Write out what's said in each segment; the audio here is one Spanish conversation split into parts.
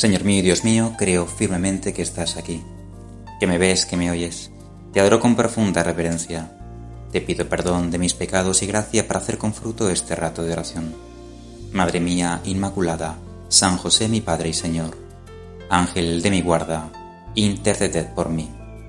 Señor mío y Dios mío, creo firmemente que estás aquí, que me ves, que me oyes. Te adoro con profunda reverencia. Te pido perdón de mis pecados y gracia para hacer con fruto este rato de oración. Madre mía Inmaculada, San José mi Padre y Señor, Ángel de mi guarda, interceded por mí.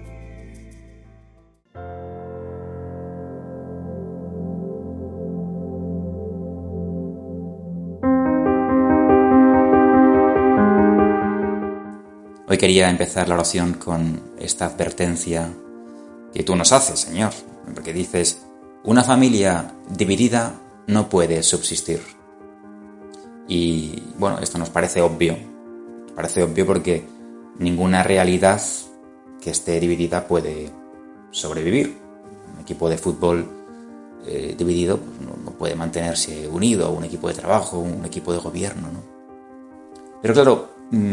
Hoy quería empezar la oración con esta advertencia que tú nos haces, Señor, porque dices, una familia dividida no puede subsistir. Y bueno, esto nos parece obvio porque ninguna realidad que esté dividida puede sobrevivir. Un equipo de fútbol dividido no puede mantenerse unido, un equipo de trabajo, un equipo de gobierno, ¿no? Pero claro,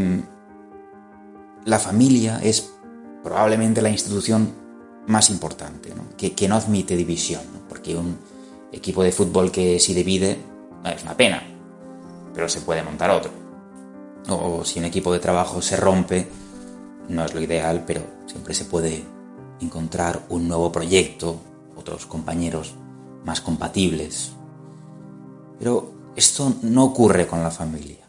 la familia es probablemente la institución más importante, ¿no? Que no admite división, ¿no? Porque un equipo de fútbol que si divide es una pena, pero se puede montar otro. O si un equipo de trabajo se rompe, no es lo ideal, pero siempre se puede encontrar un nuevo proyecto, otros compañeros más compatibles. Pero esto no ocurre con la familia.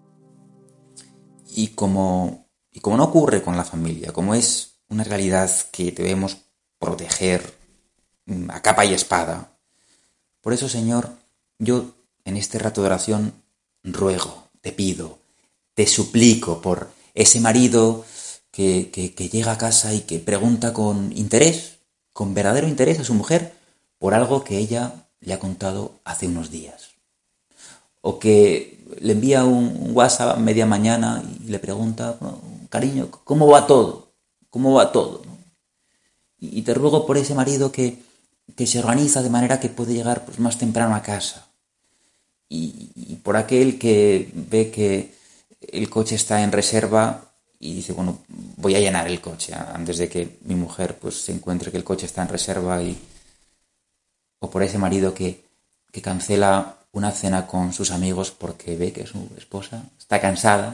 Y como no ocurre con la familia, como es una realidad que debemos proteger a capa y espada, por eso, Señor, yo en este rato de oración ruego, te pido, te suplico por ese marido que llega a casa y que pregunta con interés, con verdadero interés a su mujer, por algo que ella le ha contado hace unos días. O que le envía un WhatsApp a media mañana y le pregunta, cariño, ¿cómo va todo? ¿Cómo va todo? ¿No? Y te ruego por ese marido que se organiza de manera que puede llegar pues, más temprano a casa. Y por aquel que ve que el coche está en reserva y dice, bueno, voy a llenar el coche antes de que mi mujer pues, se encuentre que el coche está en reserva. O por ese marido que cancela una cena con sus amigos porque ve que su esposa está cansada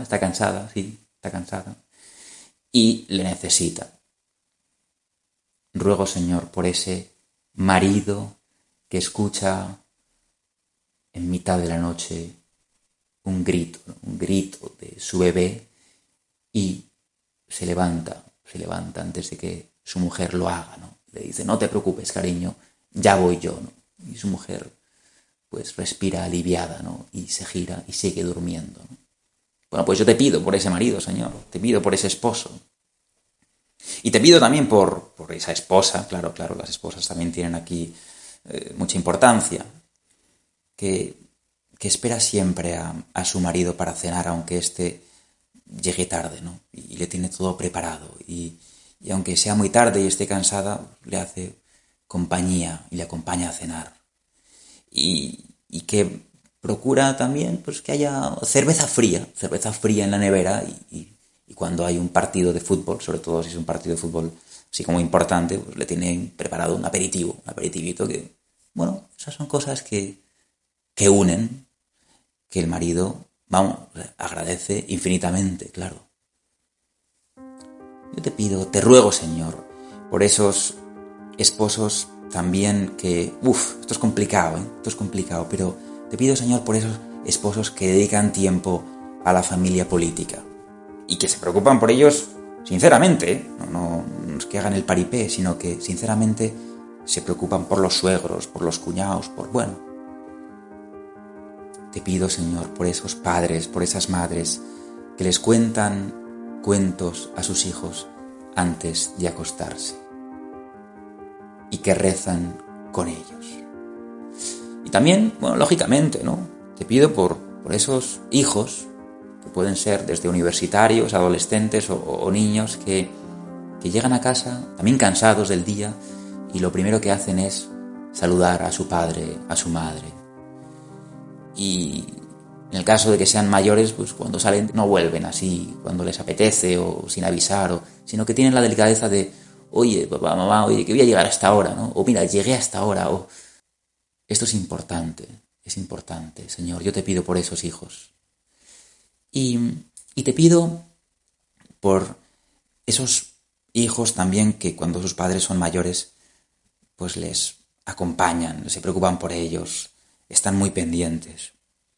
y le necesita. Ruego, Señor, por ese marido que escucha en mitad de la noche un grito de su bebé y se levanta antes de que su mujer lo haga, ¿no? Le dice, no te preocupes, cariño, ya voy yo, ¿no? Y su mujer pues respira aliviada, ¿no? Y se gira y sigue durmiendo, ¿no? Bueno, pues yo te pido por ese marido, Señor, te pido por ese esposo. Y te pido también por esa esposa, claro, las esposas también tienen aquí mucha importancia, que espera siempre a su marido para cenar, aunque éste llegue tarde, ¿no? Y le tiene todo preparado. Y aunque sea muy tarde y esté cansada, le hace compañía y le acompaña a cenar. Y que procura también pues que haya cerveza fría en la nevera y cuando hay un partido de fútbol, sobre todo si es un partido de fútbol así como importante, pues le tienen preparado un aperitivito que, bueno, esas son cosas que unen, que el marido, agradece infinitamente, claro. Yo te pido, te ruego, Señor, por esos esposos también que, esto es complicado, pero te pido, Señor, por esos esposos que dedican tiempo a la familia política y que se preocupan por ellos sinceramente, ¿eh? No es que hagan el paripé, sino que sinceramente se preocupan por los suegros, por los cuñados, Te pido, Señor, por esos padres, por esas madres que les cuentan cuentos a sus hijos antes de acostarse y que rezan con ellos. Y también, bueno, lógicamente, ¿no? Te pido por esos hijos que pueden ser desde universitarios, adolescentes o niños que llegan a casa también cansados del día y lo primero que hacen es saludar a su padre, a su madre. Y en el caso de que sean mayores, pues cuando salen no vuelven así, cuando les apetece o sin avisar, sino que tienen la delicadeza de, oye, papá, mamá, oye, que voy a llegar a esta hora, ¿no? O mira, llegué a esta hora, o... Esto es importante, Señor, yo te pido por esos hijos. Y Y te pido por esos hijos también que cuando sus padres son mayores, pues les acompañan, se preocupan por ellos, están muy pendientes.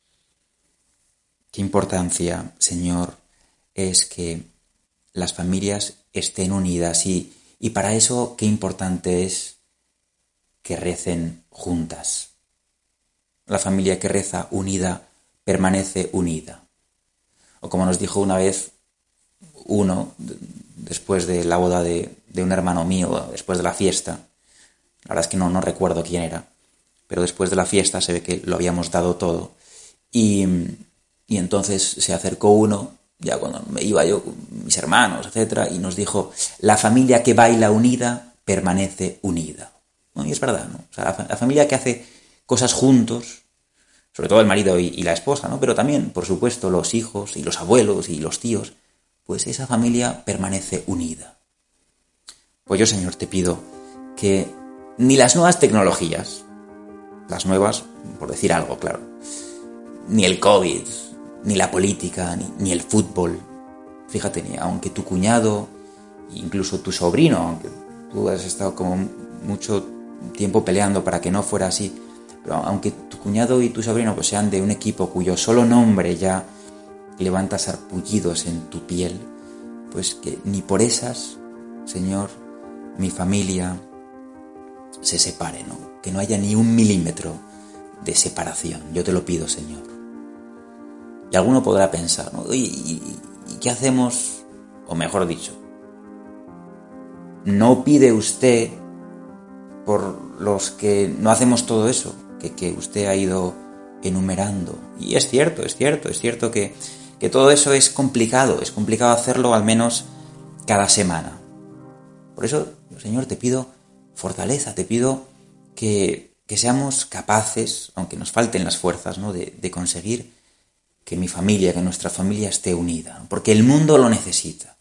Qué importancia, Señor, es que las familias estén unidas y para eso qué importante es que recen juntas. La familia que reza unida permanece unida. O como nos dijo una vez uno, después de la boda de un hermano mío, después de la fiesta, la verdad es que no recuerdo quién era, pero después de la fiesta se ve que lo habíamos dado todo y entonces se acercó uno, ya cuando me iba yo con mis hermanos, etcétera, y nos dijo: la familia que baila unida permanece unida. ¿No? Y es verdad, ¿no? O sea, la familia que hace cosas juntos, sobre todo el marido y la esposa, ¿no? Pero también, por supuesto, los hijos y los abuelos y los tíos, pues esa familia permanece unida. Pues yo, Señor, te pido que ni las nuevas tecnologías, las nuevas, por decir algo, claro, ni el COVID, ni la política, ni el fútbol, fíjate, ni aunque tu cuñado, incluso tu sobrino, aunque tú has estado como mucho tiempo peleando para que no fuera así, pero aunque tu cuñado y tu sobrino pues sean de un equipo cuyo solo nombre ya levanta sarpullidos en tu piel, pues que ni por esas, Señor, mi familia se separe, ¿no? Que no haya ni 1 milímetro de separación. Yo te lo pido, Señor. Y alguno podrá pensar, ¿no? ¿Y qué hacemos? O mejor dicho, ¿no pide usted por los que no hacemos todo eso que usted ha ido enumerando? Y es cierto que todo eso es complicado hacerlo al menos cada semana. Por eso, Señor, te pido fortaleza, te pido que seamos capaces, aunque nos falten las fuerzas, ¿no?, de conseguir que mi familia, que nuestra familia esté unida, ¿no? Porque el mundo lo necesita.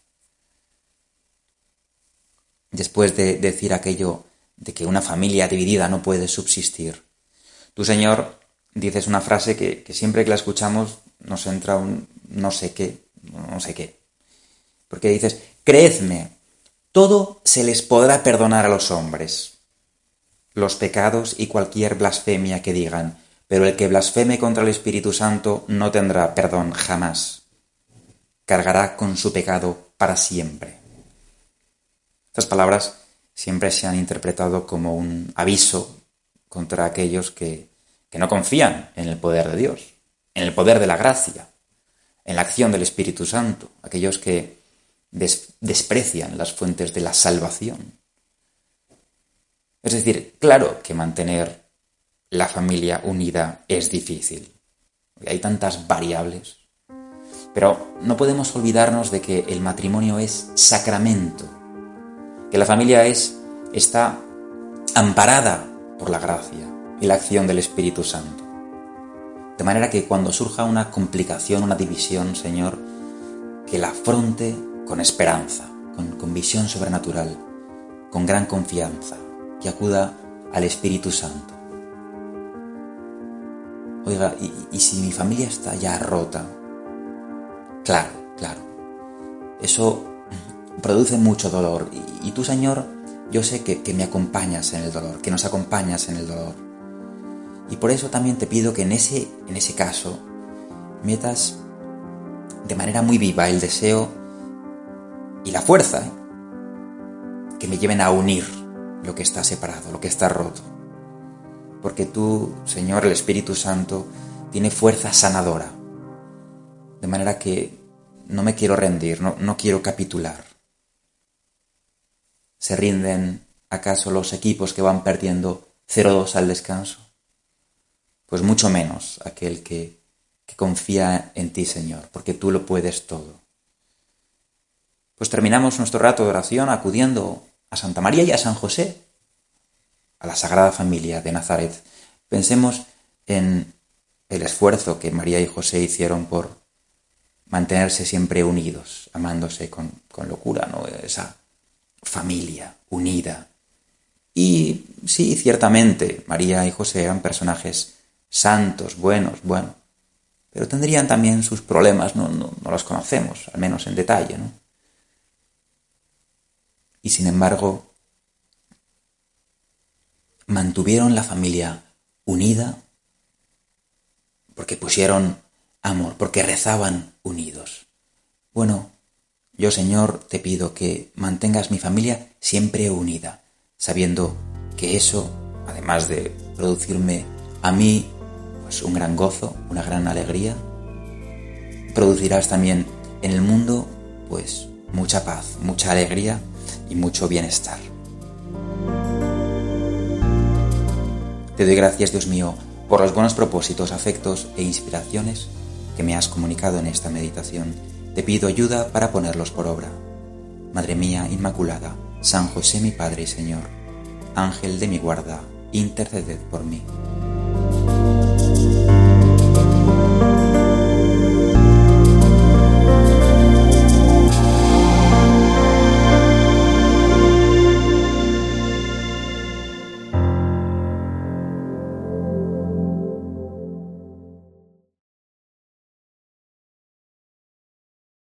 Después de decir aquello de que una familia dividida no puede subsistir, tú, Señor, dices una frase que siempre que la escuchamos nos entra un no sé qué. Porque dices: creedme, todo se les podrá perdonar a los hombres, los pecados y cualquier blasfemia que digan, pero el que blasfeme contra el Espíritu Santo no tendrá perdón jamás. Cargará con su pecado para siempre. Estas palabras siempre se han interpretado como un aviso contra aquellos que no confían en el poder de Dios, en el poder de la gracia, en la acción del Espíritu Santo, aquellos que desprecian las fuentes de la salvación. Es decir, claro que mantener la familia unida es difícil. Hay tantas variables. Pero no podemos olvidarnos de que el matrimonio es sacramento, que la familia está amparada por la gracia y la acción del Espíritu Santo. De manera que cuando surja una complicación, una división, Señor, que la afronte con esperanza, con visión sobrenatural, con gran confianza, que acuda al Espíritu Santo. Oiga, ¿y si mi familia está ya rota? Claro, eso produce mucho dolor. Y tú, Señor, yo sé que me acompañas en el dolor, que nos acompañas en el dolor. Y por eso también te pido que en ese caso metas de manera muy viva el deseo y la fuerza, que me lleven a unir lo que está separado, lo que está roto. Porque tú, Señor, el Espíritu Santo, tiene fuerza sanadora. De manera que no me quiero rendir, no quiero capitular. ¿Se rinden acaso los equipos que van perdiendo 0-2 al descanso? Pues mucho menos aquel que confía en ti, Señor, porque tú lo puedes todo. Pues terminamos nuestro rato de oración acudiendo a Santa María y a San José, a la Sagrada Familia de Nazaret. Pensemos en el esfuerzo que María y José hicieron por mantenerse siempre unidos, amándose con locura, ¿no? Esa familia unida. Y sí, ciertamente, María y José eran personajes santos, buenos, pero tendrían también sus problemas, no los conocemos, al menos en detalle, ¿no? Y sin embargo, mantuvieron la familia unida porque pusieron amor, porque rezaban unidos. Bueno, yo, Señor, te pido que mantengas mi familia siempre unida, sabiendo que eso, además de producirme a mí pues un gran gozo, una gran alegría, producirás también en el mundo pues mucha paz, mucha alegría y mucho bienestar. Te doy gracias, Dios mío, por los buenos propósitos, afectos e inspiraciones que me has comunicado en esta meditación. Te pido ayuda para ponerlos por obra. Madre mía Inmaculada, San José mi Padre y Señor, Ángel de mi guarda, interceded por mí.